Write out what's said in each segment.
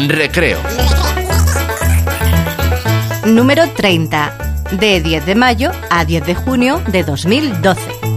Recreo. Número 30, de 10 de mayo a 10 de junio de 2012.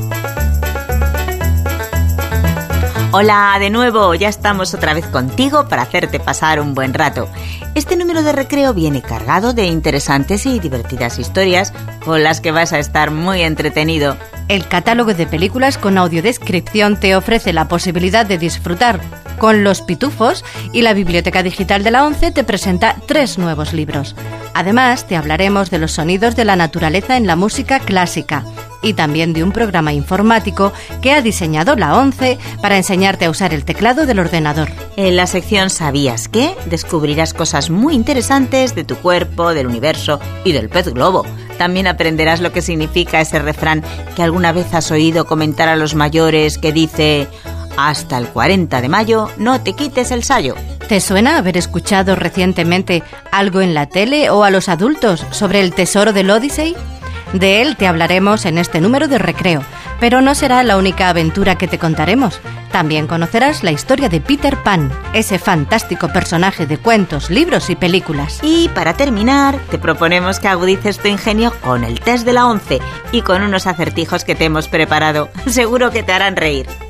Hola de nuevo, ya estamos otra vez contigo para hacerte pasar un buen rato. Este número de recreo viene cargado de interesantes y divertidas historias con las que vas a estar muy entretenido. El catálogo de películas con audiodescripción te ofrece la posibilidad de disfrutar con Los Pitufos y la Biblioteca Digital de la ONCE te presenta 3 nuevos libros. Además, te hablaremos de los sonidos de la naturaleza en la música clásica y también de un programa informático que ha diseñado la ONCE para enseñarte a usar el teclado del ordenador. En la sección ¿Sabías qué? Descubrirás cosas muy interesantes de tu cuerpo, del universo y del pez globo. También aprenderás lo que significa ese refrán que alguna vez has oído comentar a los mayores que dice: hasta el 40 de mayo no te quites el sayo. ¿Te suena haber escuchado recientemente algo en la tele o a los adultos sobre el tesoro del Odyssey? De él te hablaremos en este número de recreo, pero no será la única aventura que te contaremos. También conocerás la historia de Peter Pan, ese fantástico personaje de cuentos, libros y películas. Y para terminar, te proponemos que agudices tu ingenio con el test de la ONCE y con unos acertijos que te hemos preparado. Seguro que te harán reír.